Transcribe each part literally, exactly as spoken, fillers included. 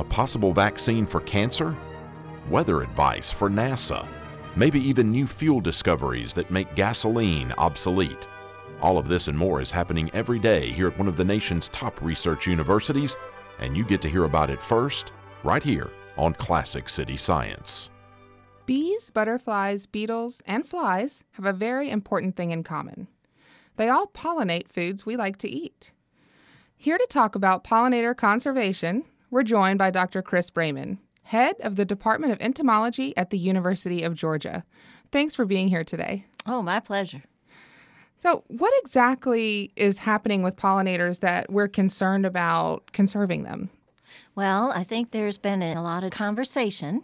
possible vaccine for cancer? Weather advice for NASA? Maybe even new fuel discoveries that make gasoline obsolete? All of this and more is happening every day here at one of the nation's top research universities, and you get to hear about it first, right here on Classic City Science. Bees, butterflies, beetles, and flies have a very important thing in common. They all pollinate foods we like to eat. Here to talk about pollinator conservation, we're joined by Doctor Chris Brayman, head of the Department of Entomology at the University of Georgia. Thanks for being here today. Oh, my pleasure. So what exactly is happening with pollinators that we're concerned about conserving them? Well, I think there's been a lot of conversation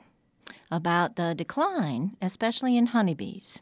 about the decline, especially in honeybees.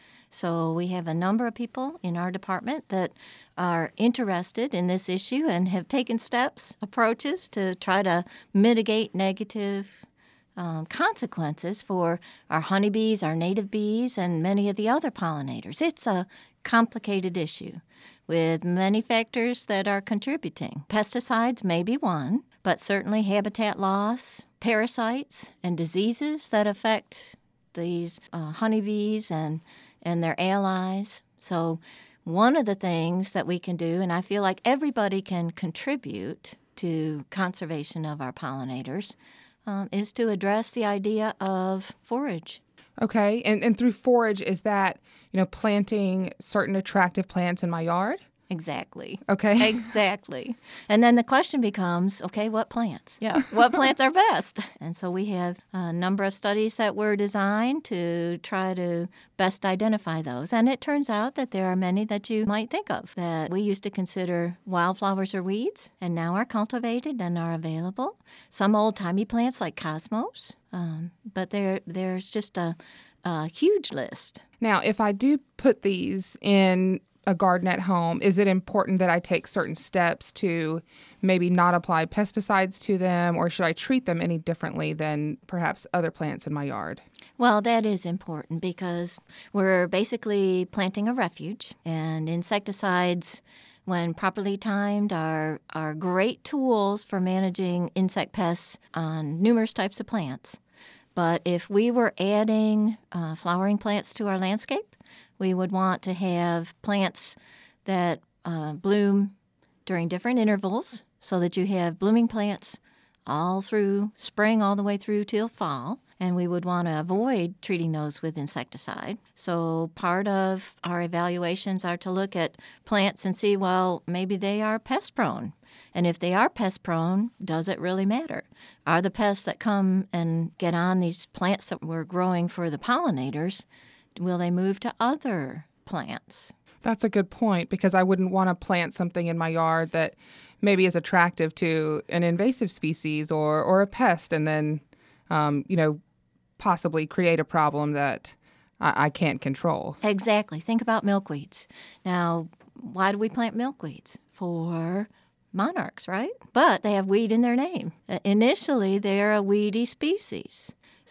So we have a number of people in our department that are interested in this issue and have taken steps, approaches to try to mitigate negative um, consequences for our honeybees, our native bees, and many of the other pollinators. It's a complicated issue with many factors that are contributing. Pesticides may be one, but certainly habitat loss, parasites, and diseases that affect these uh, honeybees and and their allies. So one of the things that we can do, and I feel like everybody can contribute to conservation of our pollinators, um, is to address the idea of forage. Okay, and, and through forage, is that, you know, planting certain attractive plants in my yard? Exactly. Okay. Exactly. And then the question becomes, okay, what plants? Yeah. What plants are best? And so we have a number of studies that were designed to try to best identify those. And it turns out that there are many that you might think of that we used to consider wildflowers or weeds and now are cultivated and are available. Some old-timey plants like cosmos, um, but there there's just a, a huge list. Now, if I do put these in a garden at home, is it important that I take certain steps to maybe not apply pesticides to them, or should I treat them any differently than perhaps other plants in my yard? Well, that is important because we're basically planting a refuge, and insecticides, when properly timed, are, are great tools for managing insect pests on numerous types of plants. But if we were adding uh, flowering plants to our landscape, we would want to have plants that uh, bloom during different intervals so that you have blooming plants all through spring, all the way through till fall. And we would want to avoid treating those with insecticide. So part of our evaluations are to look at plants and see, well, maybe they are pest prone. And if they are pest prone, does it really matter? Are the pests that come and get on these plants that we're growing for the pollinators, will they move to other plants? That's a good point, because I wouldn't want to plant something in my yard that maybe is attractive to an invasive species or, or a pest, and then, um, you know, possibly create a problem that I, I can't control. Exactly. Think about milkweeds. Now, why do we plant milkweeds? For monarchs, right? But they have weed in their name. Uh, initially, they're a weedy species.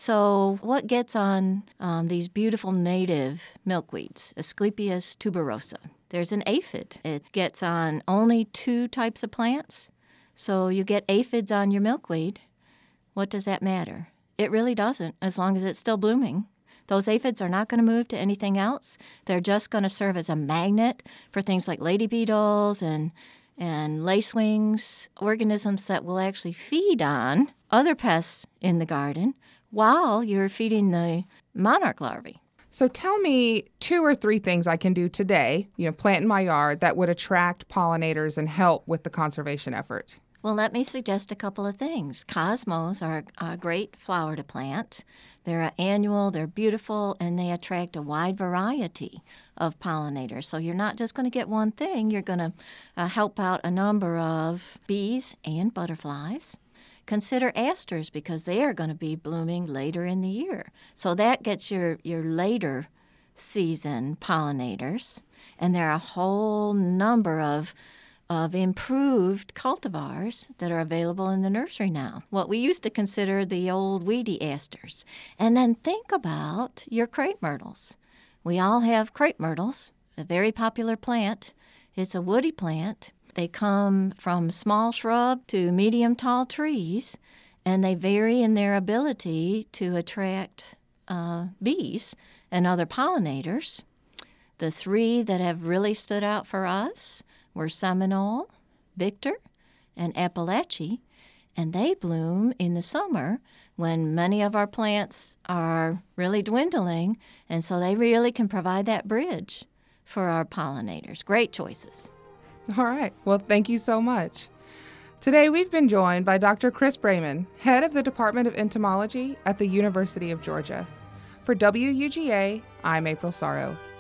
So what gets on um, these beautiful native milkweeds, Asclepias tuberosa? There's an aphid. It gets on only two types of plants. So you get aphids on your milkweed. What does that matter? It really doesn't, as long as it's still blooming. Those aphids are not going to move to anything else. They're just going to serve as a magnet for things like lady beetles and and lacewings, organisms that will actually feed on other pests in the garden while you're feeding the monarch larvae. So tell me two or three things I can do today, you know, plant in my yard that would attract pollinators and help with the conservation effort. Well, let me suggest a couple of things. Cosmos are a great flower to plant. They're annual, they're beautiful, and they attract a wide variety of pollinators. So you're not just going to get one thing, you're going to uh, help out a number of bees and butterflies. Consider asters, because they are going to be blooming later in the year. So that gets your, your later season pollinators. And there are a whole number of of improved cultivars that are available in the nursery now, what we used to consider the old weedy asters. And then think about your crepe myrtles. We all have crepe myrtles, a very popular plant. It's a woody plant. They come from small shrub to medium tall trees, and they vary in their ability to attract uh, bees and other pollinators. The three that have really stood out for us were Seminole, Victor, and Appalachia, and they bloom in the summer when many of our plants are really dwindling, and so they really can provide that bridge for our pollinators. Great choices. All right. Well, thank you so much. Today we've been joined by Doctor Chris Brayman, head of the Department of Entomology at the University of Georgia. For W U G A, I'm April Sorrow.